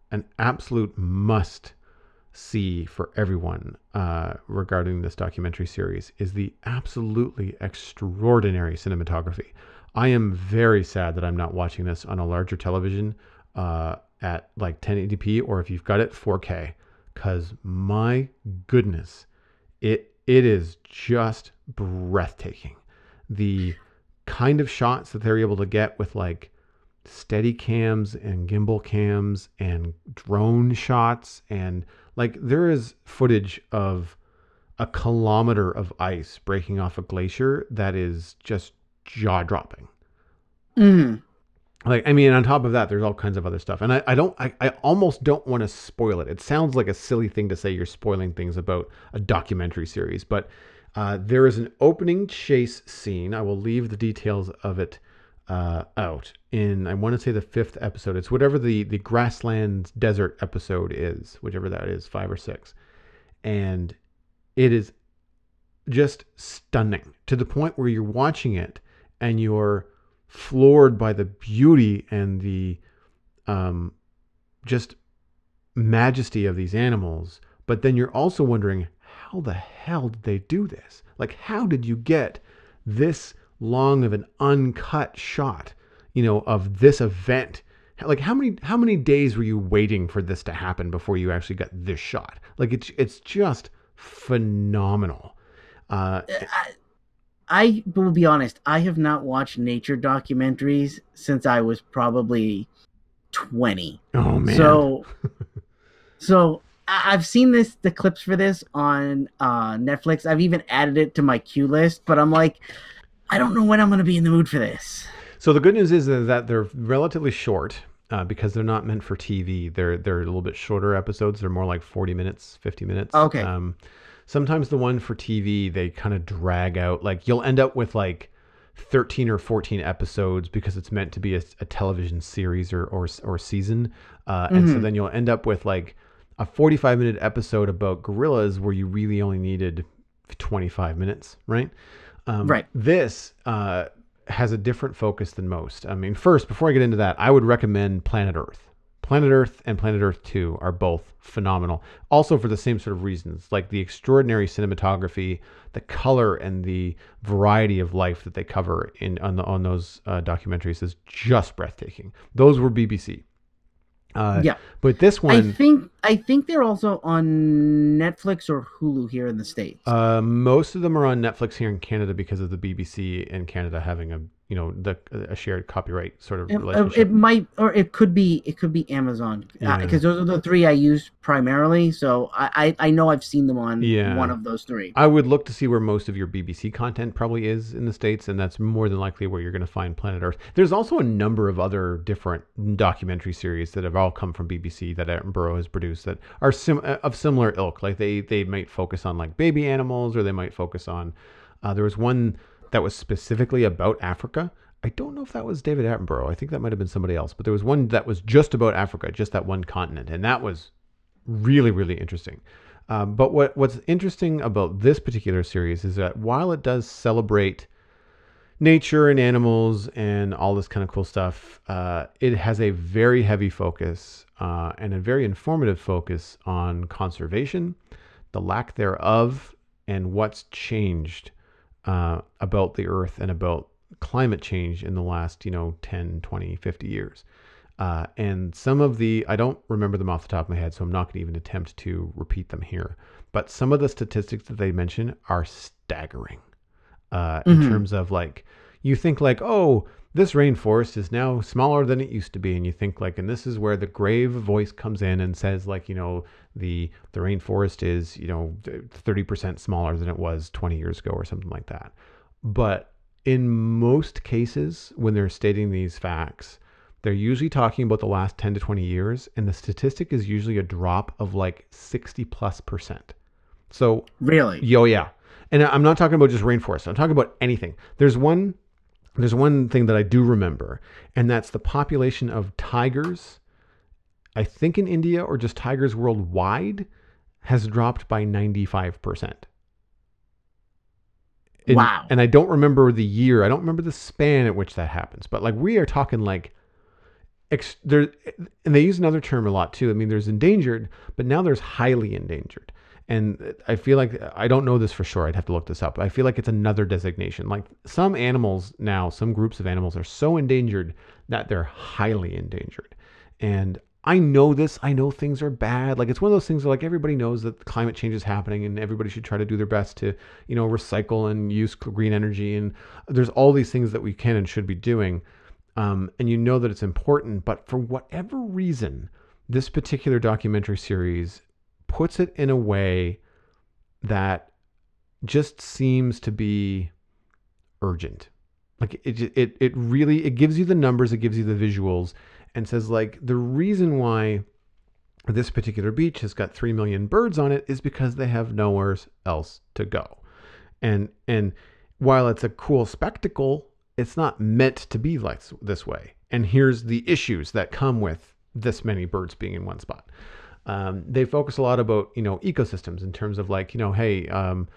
an absolute must see for everyone regarding this documentary series is the absolutely extraordinary cinematography. I am very sad that I'm not watching this on a larger television at like 1080p, or if you've got it 4K, because my goodness, it is just breathtaking. The kind of shots that they're able to get with like steady cams and gimbal cams and drone shots, and like there is footage of a kilometer of ice breaking off a glacier that is just jaw dropping. Like, I mean, on top of that, there's all kinds of other stuff. And I almost don't want to spoil it. It sounds like a silly thing to say you're spoiling things about a documentary series, but there is an opening chase scene. I will leave the details of it out in, I want to say, the 5th episode. It's whatever the grasslands desert episode is, whichever that is, 5 or 6. And it is just stunning to the point where you're watching it and you're floored by the beauty and the just majesty of these animals. But then you're also wondering, how the hell did they do this? Like, how did you get this long of an uncut shot, of this event? Like, how many days were you waiting for this to happen before you actually got this shot? Like, it's just phenomenal. I will be honest, I have not watched nature documentaries since I was probably 20. Oh man. So I've seen the clips for this on Netflix. I've even added it to my queue list, but I'm like, I don't know when I'm going to be in the mood for this. So the good news is that they're relatively short because they're not meant for TV. They're a little bit shorter episodes. They're more like 40 minutes, 50 minutes. Okay. Sometimes the one for TV, they kind of drag out. Like, you'll end up with like 13 or 14 episodes because it's meant to be a television series or season. And so then you'll end up with like a 45-minute episode about gorillas where you really only needed 25 minutes, right? Right. This has a different focus than most. I mean, first, before I get into that, I would recommend Planet Earth. Planet Earth and Planet Earth 2 are both phenomenal. Also for the same sort of reasons, like the extraordinary cinematography, the color, and the variety of life that they cover on those documentaries is just breathtaking. Those were BBC. Yeah, but this one, I think they're also on Netflix or Hulu here in the States. Most of them are on Netflix here in Canada because of the BBC in Canada having a shared copyright sort of relationship. It might, or it could be Amazon, because those are the three I use primarily. So I know I've seen them on one of those three. I would look to see where most of your BBC content probably is in the States, and that's more than likely where you're going to find Planet Earth. There's also a number of other different documentary series that have all come from BBC that Attenborough has produced that are of similar ilk. Like they might focus on like baby animals, or they might focus on. There was one that was specifically about Africa. I don't know if that was David Attenborough. I think that might have been somebody else. But there was one that was just about Africa, just that one continent. And that was really, really interesting. But what's interesting about this particular series is that while it does celebrate nature and animals and all this kind of cool stuff, it has a very heavy focus and a very informative focus on conservation, the lack thereof, and what's changed about the earth and about climate change in the last 10, 20, 50 years. And some of I don't remember them off the top of my head, so I'm not going to even attempt to repeat them here, but some of the statistics that they mention are staggering in terms of, like, you think like, oh, this rainforest is now smaller than it used to be, and you think like, and this is where the grave voice comes in and says, like, the rainforest is 30% smaller than it was 20 years ago or something like that. But in most cases, when they're stating these facts, they're usually talking about the last 10 to 20 years, and the statistic is usually a drop of like 60+%. So really, yeah. And I'm not talking about just rainforest. I'm talking about anything. There's one thing that I do remember, and that's the population of tigers, I think in India, or just tigers worldwide, has dropped by 95%. Wow. And I don't remember the year. I don't remember the span at which that happens. But like, we are talking like there, and they use another term a lot too. I mean, there's endangered, but now there's highly endangered. And I feel like, I don't know this for sure, I'd have to look this up. I feel like it's another designation. Like some animals now, some groups of animals are so endangered that they're highly endangered. And I know this, I know things are bad. Like it's one of those things where like everybody knows that climate change is happening and everybody should try to do their best to, recycle and use green energy. And there's all these things that we can and should be doing. And you know that it's important, but for whatever reason, this particular documentary series puts it in a way that just seems to be urgent. Like it really, it gives you the numbers, it gives you the visuals, and says like the reason why this particular beach has got 3 million birds on it is because they have nowhere else to go. And while it's a cool spectacle, it's not meant to be like this way. And here's the issues that come with this many birds being in one spot. They focus a lot about, ecosystems in terms of like, hey,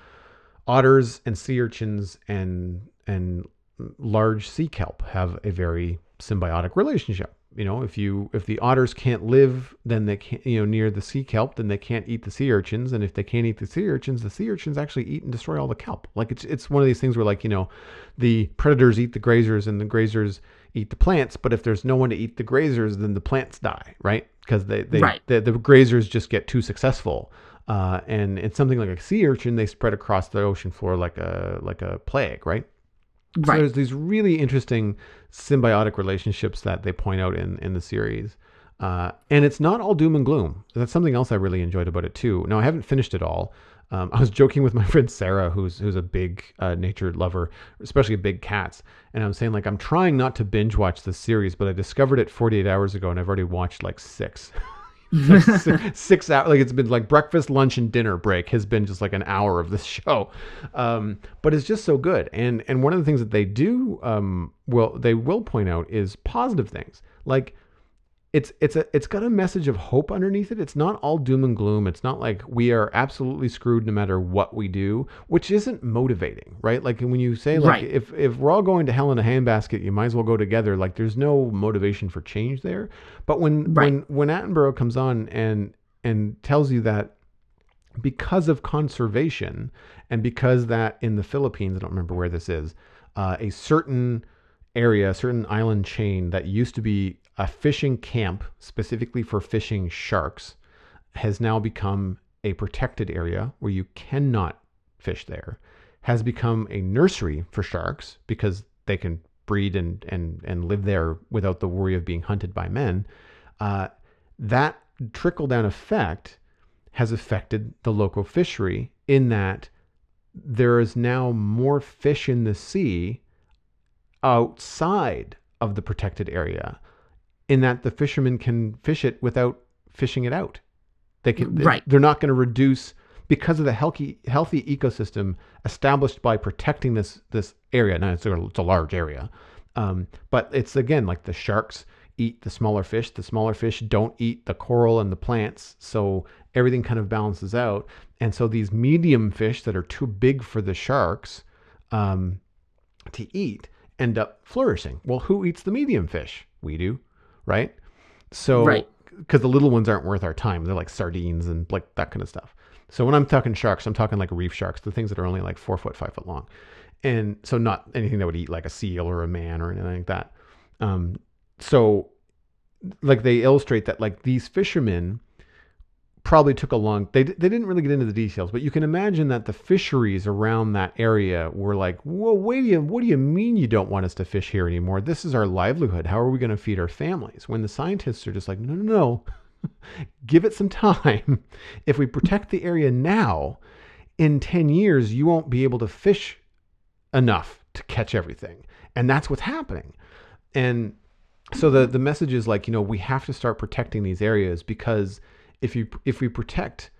otters and sea urchins and large sea kelp have a very symbiotic relationship. If the otters can't live, then they can't, near the sea kelp, then they can't eat the sea urchins. And if they can't eat the sea urchins actually eat and destroy all the kelp. Like it's one of these things where like, the predators eat the grazers and the grazers eat the plants. But if there's no one to eat the grazers, then the plants die, right? Because the grazers just get too successful. And it's something like a sea urchin, they spread across the ocean floor like a plague, right? So there's these really interesting symbiotic relationships that they point out in the series. And it's not all doom and gloom. That's something else I really enjoyed about it too. Now, I haven't finished it all. I was joking with my friend Sarah, who's a big nature lover, especially big cats. And I'm saying like, I'm trying not to binge watch this series, but I discovered it 48 hours ago and I've already watched like 6. 6 hours. Like it's been like breakfast, lunch, and dinner break has been just like an hour of this show. But it's just so good. And one of the things that they do, they will point out is positive things. Like it's got a message of hope underneath it. It's not all doom and gloom. It's not like we are absolutely screwed no matter what we do, which isn't motivating, right? Like when you say like, if we're all going to hell in a handbasket, you might as well go together. Like there's no motivation for change there. But when Attenborough comes on and tells you that because of conservation and because that in the Philippines, I don't remember where this is, a certain area, a certain island chain that used to be a fishing camp specifically for fishing sharks has now become a protected area where you cannot fish there, has become a nursery for sharks because they can breed and live there without the worry of being hunted by men. That trickle-down effect has affected the local fishery in that there is now more fish in the sea outside of the protected area, in that the fishermen can fish it without fishing it out. They can, they're not going to reduce because of the healthy ecosystem established by protecting this area. Now it's a large area, but it's again like the sharks eat the smaller fish. The smaller fish don't eat the coral and the plants, so everything kind of balances out. And so these medium fish that are too big for the sharks to eat end up flourishing. Well, who eats the medium fish? We do, right? So, because the little ones aren't worth our time. They're like sardines and like that kind of stuff. So when I'm talking sharks, I'm talking like reef sharks, the things that are only like 4 foot, 5 foot long. And so not anything that would eat like a seal or a man or anything like that. So like they illustrate that like these fishermen probably took a long, they didn't really get into the details, but you can imagine that the fisheries around that area were like, whoa, what do you mean you don't want us to fish here anymore? This is our livelihood. How are we going to feed our families? When the scientists are just like, no, give it some time. If we protect the area now, in 10 years, you won't be able to fish enough to catch everything. And that's what's happening. And so the message is like, we have to start protecting these areas, because if we protect,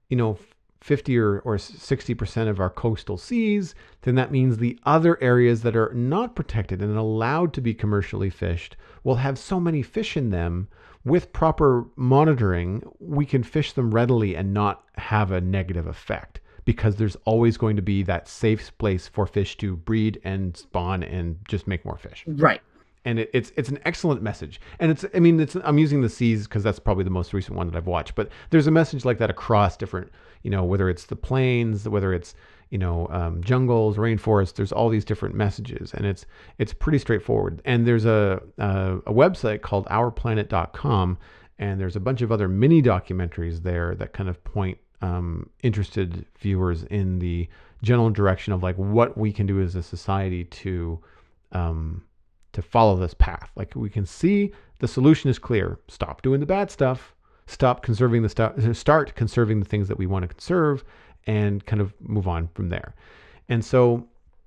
50 or 60% of our coastal seas, then that means the other areas that are not protected and allowed to be commercially fished will have so many fish in them. With proper monitoring, we can fish them readily and not have a negative effect, because there's always going to be that safe place for fish to breed and spawn and just make more fish. Right. And it's an excellent message. And I'm using the seas because that's probably the most recent one that I've watched. But there's a message like that across different, whether it's the plains, whether it's jungles, rainforests. There's all these different messages, and it's pretty straightforward. And there's a website called OurPlanet.com, and there's a bunch of other mini documentaries there that kind of point interested viewers in the general direction of like what we can do as a society to follow this path. Like we can see the solution is clear. Stop doing the bad stuff. Start conserving the things that we want to conserve, and kind of move on from there. And so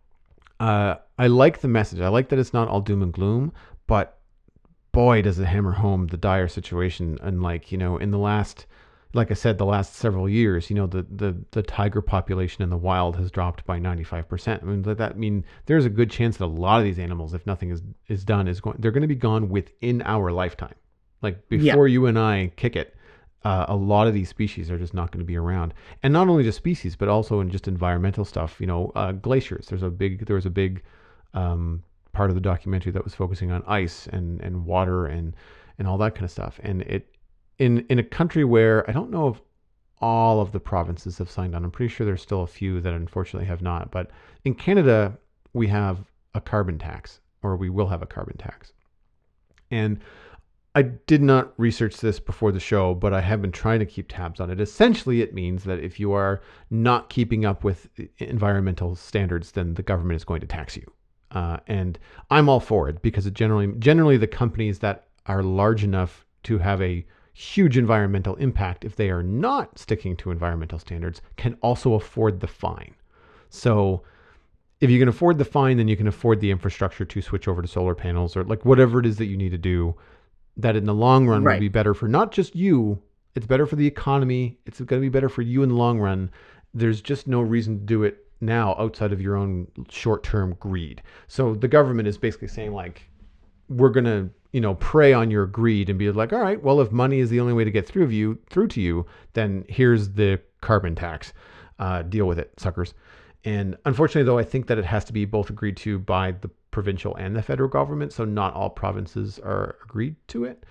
I like the message. I like that it's not all doom and gloom, but boy, does it hammer home the dire situation. And like, in the last, like I said, the last several years, the tiger population in the wild has dropped by 95%. I mean, that mean there's a good chance that a lot of these animals, if nothing is done, they're going to be gone within our lifetime. Like before you and I kick it, a lot of these species are just not going to be around. And not only just species, but also in just environmental stuff. Glaciers. There was a big part of the documentary that was focusing on ice and water and all that kind of stuff. And in a country where I don't know if all of the provinces have signed on. I'm pretty sure there's still a few that unfortunately have not. But in Canada, we have a carbon tax, or we will have a carbon tax. And I did not research this before the show, but I have been trying to keep tabs on it. Essentially, it means that if you are not keeping up with environmental standards, then the government is going to tax you. And I'm all for it, because it generally the companies that are large enough to have a huge environmental impact, if they are not sticking to environmental standards, can also afford the fine. So if you can afford the fine, then you can afford the infrastructure to switch over to solar panels, or like whatever it is that you need to do, that in the long run will be better for not just you, it's better for the economy, it's going to be better for you in the long run. There's just no reason to do it now outside of your own short-term greed. So the government is basically saying like, we're going to, prey on your greed and be like, all right, well, if money is the only way to get through to you, then here's the carbon tax. Deal with it, suckers. And unfortunately, though, I think that it has to be both agreed to by the provincial and the federal government. So not all provinces are agreed to it.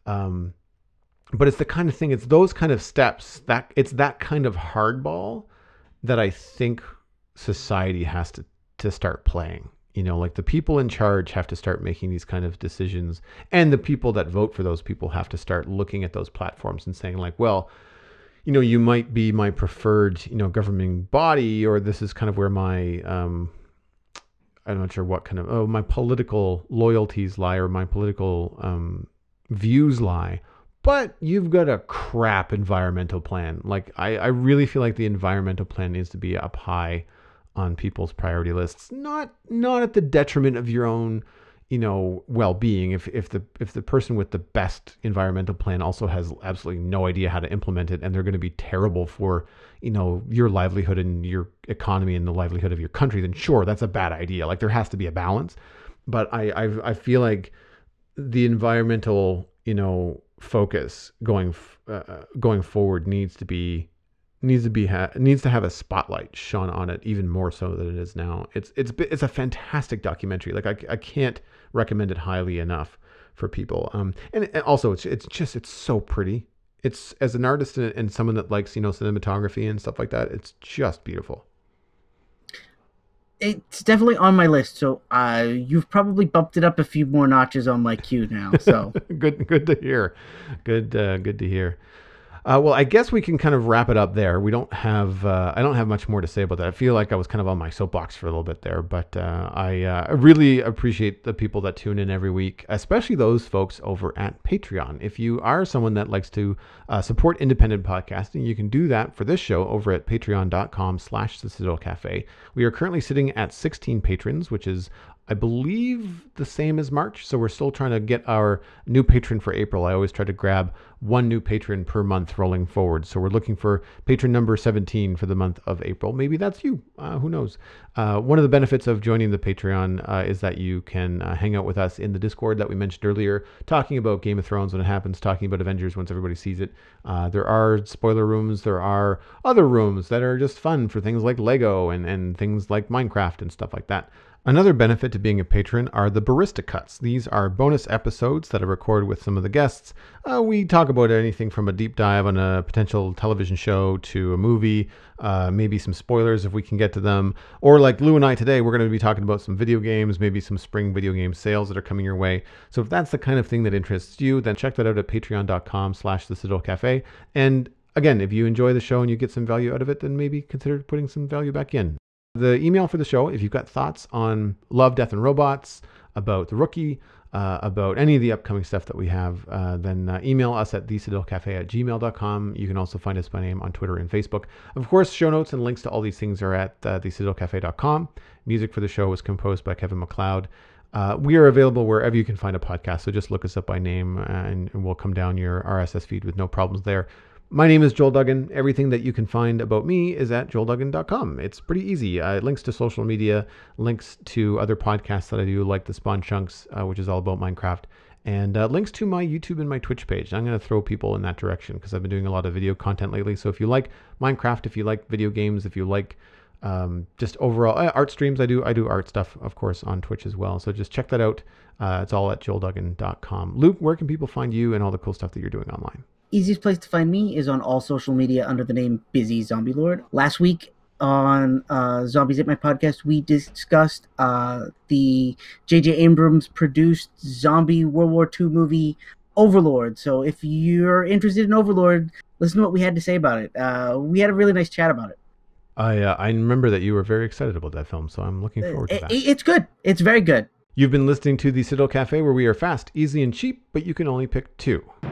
But it's the kind of thing, it's those kind of steps, it's that kind of hardball that I think society has to start playing. Like the people in charge have to start making these kind of decisions, and the people that vote for those people have to start looking at those platforms and saying like, well, you might be my preferred, governing body, or this is kind of where my, I'm not sure what kind of, my political loyalties lie, or my political views lie, but you've got a crap environmental plan. Like, I really feel like the environmental plan needs to be up high on people's priority lists, not at the detriment of your own, well-being. If the person with the best environmental plan also has absolutely no idea how to implement it, and they're going to be terrible for, your livelihood and your economy and the livelihood of your country, then sure, that's a bad idea. Like, there has to be a balance. But I feel like the environmental, focus going forward needs to have a spotlight shone on it even more so than it is now. It's a fantastic documentary. Like I can't recommend it highly enough for people. And also it's so pretty. It's, as an artist and someone that likes, cinematography and stuff like that, it's just beautiful. It's definitely on my list. So you've probably bumped it up a few more notches on my queue now. So good to hear. Good to hear. Well, I guess we can kind of wrap it up there. We don't have, I don't have much more to say about that. I feel like I was kind of on my soapbox for a little bit there, but I really appreciate the people that tune in every week, especially those folks over at Patreon. If you are someone that likes to support independent podcasting, you can do that for this show over at patreon.com/The Citadel Cafe. We are currently sitting at 16 patrons, which is, I believe, the same as March. So we're still trying to get our new patron for April. I always try to grab one new patron per month rolling forward. So we're looking for patron number 17 for the month of April. Maybe that's you. Who knows? One of the benefits of joining the Patreon is that you can hang out with us in the Discord that we mentioned earlier, talking about Game of Thrones when it happens, talking about Avengers once everybody sees it. There are spoiler rooms. There are other rooms that are just fun for things like Lego and things like Minecraft and stuff like that. Another benefit to being a patron are the Barista Cuts. These are bonus episodes that I record with some of the guests. We talk about anything from a deep dive on a potential television show to a movie, maybe some spoilers if we can get to them. Or like Lou and I today, we're going to be talking about some video games, maybe some spring video game sales that are coming your way. So if that's the kind of thing that interests you, then check that out at patreon.com/The Citadel Cafe. And again, if you enjoy the show and you get some value out of it, then maybe consider putting some value back in. The email for the show, if you've got thoughts on Love, Death, and Robots, about The Rookie, about any of the upcoming stuff that we have, then email us at thecitadelcafe@gmail.com. You can also find us by name on Twitter and Facebook. Of course, show notes and links to all these things are at thecitadelcafe.com. Music for the show was composed by Kevin MacLeod. We are available wherever you can find a podcast, so just look us up by name and we'll come down your RSS feed with no problems there. My name is Joel Duggan. Everything that you can find about me is at joelduggan.com. It's pretty easy. Links to social media, links to other podcasts that I do, like the Spawn Chunks, which is all about Minecraft, and links to my YouTube and my Twitch page. I'm going to throw people in that direction because I've been doing a lot of video content lately. So if you like Minecraft, if you like video games, if you like just overall art streams, I do art stuff, of course, on Twitch as well. So just check that out. It's all at joelduggan.com. Luke, where can people find you and all the cool stuff that you're doing online? Easiest place to find me is on all social media under the name Busy Zombie Lord. Last week on Zombies Ate My Podcast, we discussed the J.J. Abrams produced zombie World War II movie Overlord. So if you're interested in Overlord, listen to what we had to say about it. We had a really nice chat about it. I remember that you were very excited about that film, so I'm looking forward to that. It's good. It's very good. You've been listening to The Citadel Cafe, where we are fast, easy, and cheap, but you can only pick two.